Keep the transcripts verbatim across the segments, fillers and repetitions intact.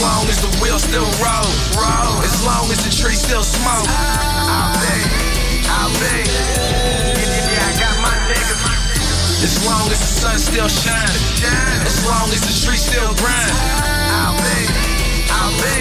long as the wheel still roll, roll. As long as the tree still smoke, I'll be, I'll be. Yeah, I got my niggas. As long as the sun still shining, as long as the street still grind, I'll be, I'll be.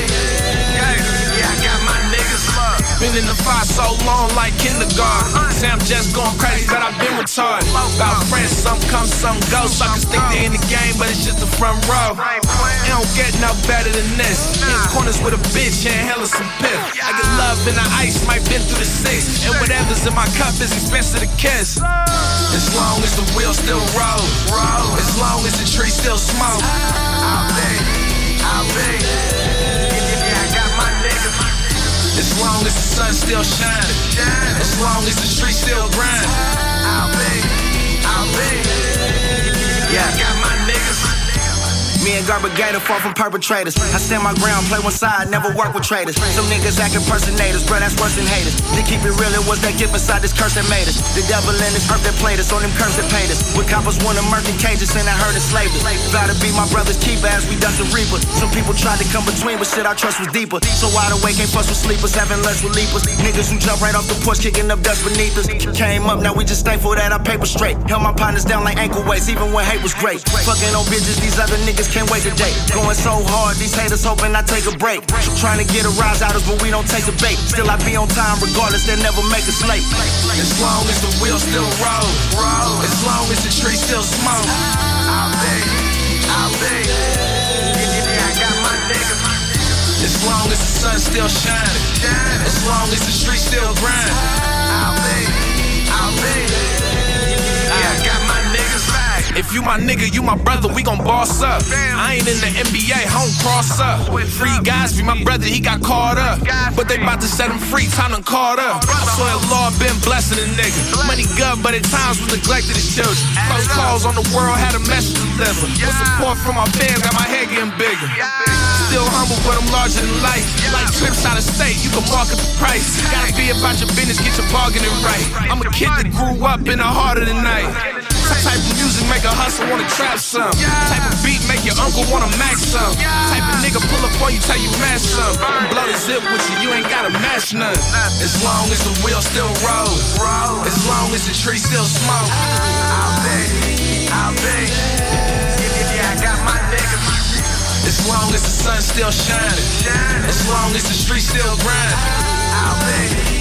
Yeah, I got my niggas. Been in the fire so long like kindergarten. Say I'm just going crazy, but I've been retarded. About friends, some come, some go. Suckers think they in the game, but it's just the front row. It don't get no better than this. In corners with a bitch and hella some pip. I get love in the ice, might been through the six. And whatever's in my cup is expensive to kiss. As long as the wheel still roll, roll. As long as the tree still smoke, I'll be, I'll be. Yeah, I got my niggas. As long as the sun still shining, as long as the street still grind, I'll be, I'll be. Yeah, I got my niggas. Me and Garbagator far from perpetrators. I stand my ground, play one side, never work with traitors. Some niggas act impersonators, bro, that's worse than haters. To keep it real, it was that gift inside this curse that made us. The devil in this earth that played us, on them curves that paid us. With coppers wanna murk in cages, and I heard enslaved us. Vow to be my brother's keeper as we dust the reaper. Some people tried to come between, but shit, our trust was deeper. So wide awake, ain't fuss with sleepers, having lunch with leapers. Niggas who jump right off the porch, kicking up dust beneath us. Came up, now we just thankful that our paper straight. Held my partners down like ankle weights, even when hate was great. Fucking on bitches, these other niggas can't wait today. Going so hard, these haters hoping I take a break. Trying to get a rise out of us, but we don't take the bait. Still I be on time regardless, they never make us late. As long as the wheel still roll, roll. As long as the tree still smoke, I'll be, I'll be. Yeah, I got my niggas. As long as the sun still shining, as long as the street still grind, I'll be, I'll be. Yeah, I got my niggas. If you my nigga, you my brother, we gon' boss up. I ain't in the N B A, home cross up. Free guys, be my brother, he got caught up. But they bout to set him free, time done caught up. I swear the Lord been blessing a nigga. Money good, but at times we neglected his children. Close calls on the world, had a message to deliver. With support from my fans, got my head getting bigger. Still humble, but I'm larger than life. Like trips out of state, you can market the price. Gotta be about your business, get your bargaining right. I'm a kid that grew up in the heart of the night. Type of music make a hustle wanna trap some. Type of beat make your uncle wanna max some. Type of nigga pull up on you, tell you mash some. And blow the zip with you, you ain't gotta match none. As long as the wheel still roll, as long as the tree still smoke, I'll be, I'll be. Yeah, I got my niggas. As long as the sun still shining, as long as the street still grind, I'll be.